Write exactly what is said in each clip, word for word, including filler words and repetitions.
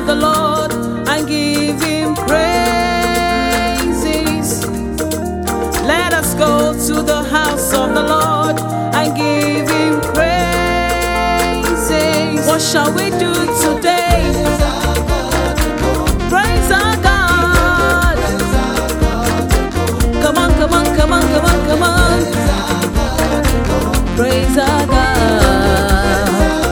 the Lord and give him praises. Let us go to the house of the Lord and give him praises. What shall we do today? Praise our God. Come on, come on, come on, come on, come on. Praise our God.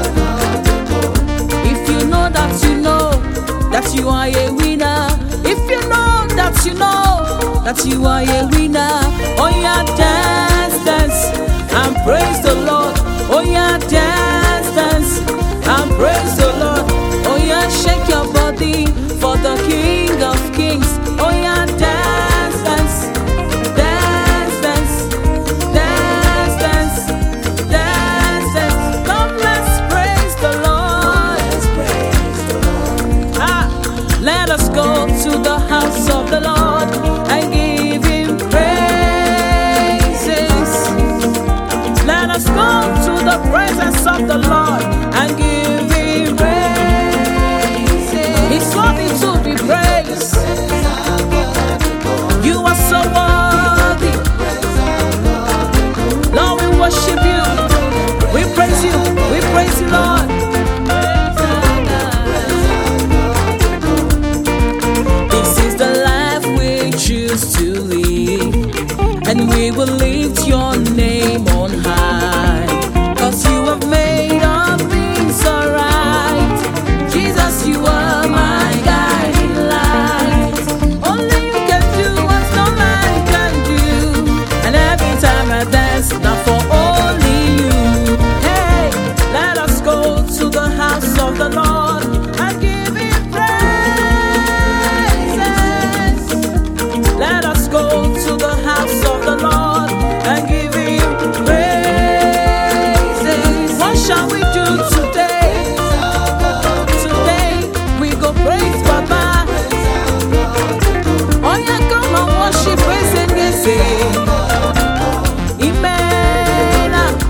If you know that you know that you are a winner, if you know that you know that you are a winner, oh yeah, dance, dance and praise the Lord. Oh yeah, dance, dance and praise the Lord. Oh yeah, shake your body for the King of Kings. Oh yeah, dance, dance, dance, dance, dance, dance, dance, dance. Come, let's praise the Lord. Let's praise the Lord. Ah, let us go to the house of the Lord and give him praises. Let us go to the presence of the Lord and give him praises. He's worthy to be praised. You are so worthy. Lord, we worship you. We praise you. We praise you, Lord. This is the life we choose to live, and we will lift your name on high, 'cause you have made all things alright. Jesus, you are my guiding light. Only you can do what no man can do, and every time I dance, not for only you. Hey, let us go to the house of the Lord and give him praises. Let us go to the house of the Lord and give him praises. What shall we do today? Today we go praise Baba. Oh yeah, come and worship, praise and say Amen.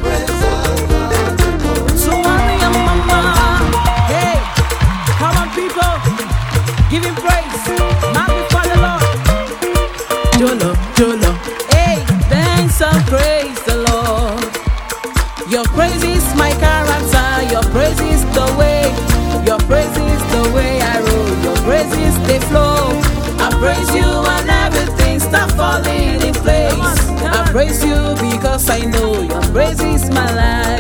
So Maria Mama. Hey, come on people, give him praise. Magnify the Lord. Jolo, Jolo. Hey, dance and praise the Lord. Your praise is my character. Your praise is the way. Your praise is the way I roll. Your praise is the flow. I praise you and everything start falling in place. I praise you because I know your praise is my life.